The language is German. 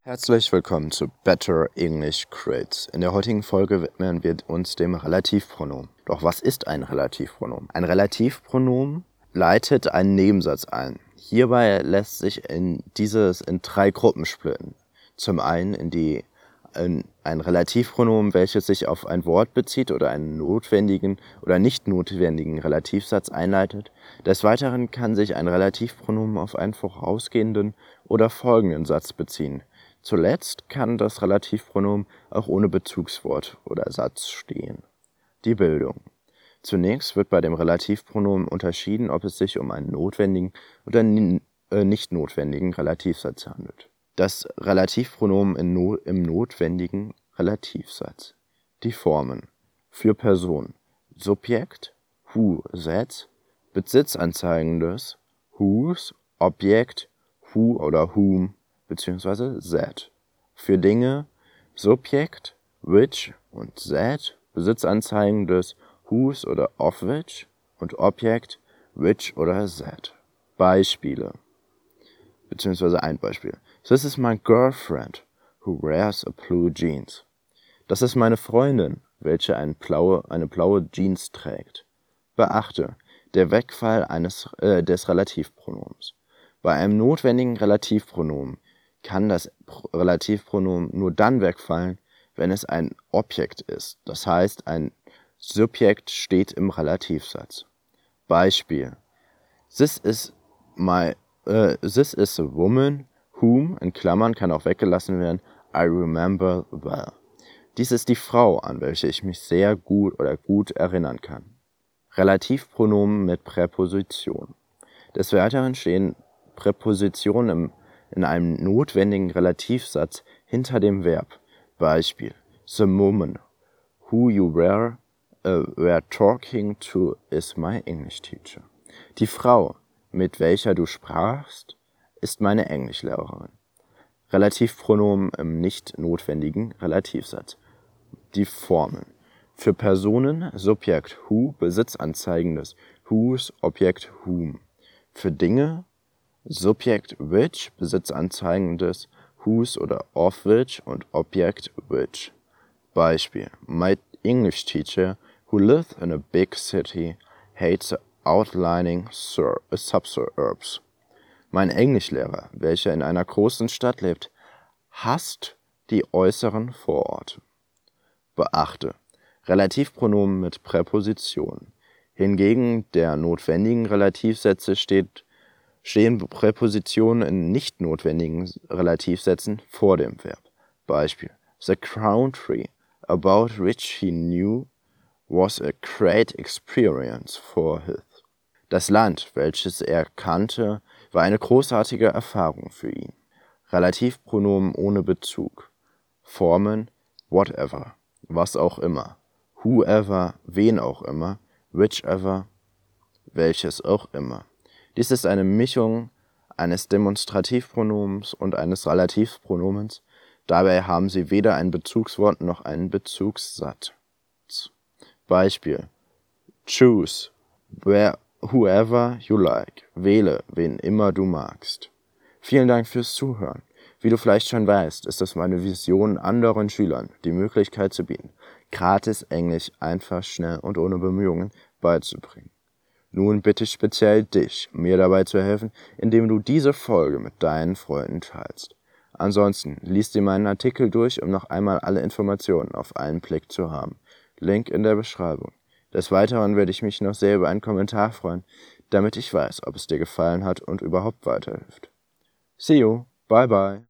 Herzlich willkommen zu Better English Quiz. In der heutigen Folge widmen wir uns dem Relativpronomen. Doch was ist ein Relativpronomen? Ein Relativpronomen leitet einen Nebensatz ein. Hierbei lässt sich dieses in 3 Gruppen splitten. Zum einen in ein Relativpronomen, welches sich auf ein Wort bezieht oder einen notwendigen oder nicht notwendigen Relativsatz einleitet. Des Weiteren kann sich ein Relativpronomen auf einen vorausgehenden oder folgenden Satz beziehen. Zuletzt kann das Relativpronomen auch ohne Bezugswort oder Satz stehen. Die Bildung. Zunächst wird bei dem Relativpronomen unterschieden, ob es sich um einen notwendigen oder nicht notwendigen Relativsatz handelt. Das Relativpronomen im notwendigen Relativsatz. Die Formen. Für Person. Subjekt, who, that. Besitzanzeigendes, whose. Objekt, who oder whom bzw. that. Für Dinge. Subjekt, which und that. Besitzanzeigendes, whose oder of which und Objekt, which oder that. Beispiele bzw. ein Beispiel. This is my girlfriend who wears a blue jeans. Das ist meine Freundin, welche eine blaue Jeans trägt. Beachte, der Wegfall des Relativpronoms. Bei einem notwendigen Relativpronomen kann das Relativpronomen nur dann wegfallen, wenn es ein Objekt ist. Das heißt, ein Subjekt steht im Relativsatz. Beispiel. This is a woman whom, in Klammern kann auch weggelassen werden, I remember well. Dies ist die Frau, an welche ich mich sehr gut erinnern kann. Relativpronomen mit Präposition. Des Weiteren stehen Präpositionen in einem notwendigen Relativsatz hinter dem Verb. Beispiel. The woman who you were talking to is my English teacher. Die Frau, mit welcher du sprachst, ist meine Englischlehrerin. Relativpronomen im nicht notwendigen Relativsatz. Die Formen. Für Personen Subjekt who, Besitzanzeigendes whose, Objekt whom. Für Dinge Subjekt which, Besitzanzeigendes whose oder of which und Objekt which. Beispiel. My English teacher who lives in a big city hates the outlying suburbs. Mein Englischlehrer, welcher in einer großen Stadt lebt, hasst die äußeren Vororte. Beachte, Relativpronomen mit Präposition. Hingegen der notwendigen Relativsätze stehen Präpositionen in nicht notwendigen Relativsätzen vor dem Verb. Beispiel. The country about which he knew was a great experience for him. Das Land, welches er kannte, war eine großartige Erfahrung für ihn. Relativpronomen ohne Bezug. Formen whatever, was auch immer. Whoever, wen auch immer. Whichever, welches auch immer. Dies ist eine Mischung eines Demonstrativpronoms und eines Relativpronomens. Dabei haben sie weder ein Bezugswort noch einen Bezugssatz. Beispiel. Choose whoever you like. Wähle, wen immer du magst. Vielen Dank fürs Zuhören. Wie du vielleicht schon weißt, ist es meine Vision, anderen Schülern die Möglichkeit zu bieten, gratis Englisch einfach, schnell und ohne Bemühungen beizubringen. Nun bitte ich speziell dich, mir dabei zu helfen, indem du diese Folge mit deinen Freunden teilst. Ansonsten lies dir meinen Artikel durch, um noch einmal alle Informationen auf einen Blick zu haben. Link in der Beschreibung. Des Weiteren würde ich mich noch sehr über einen Kommentar freuen, damit ich weiß, ob es dir gefallen hat und überhaupt weiterhilft. See you, bye bye.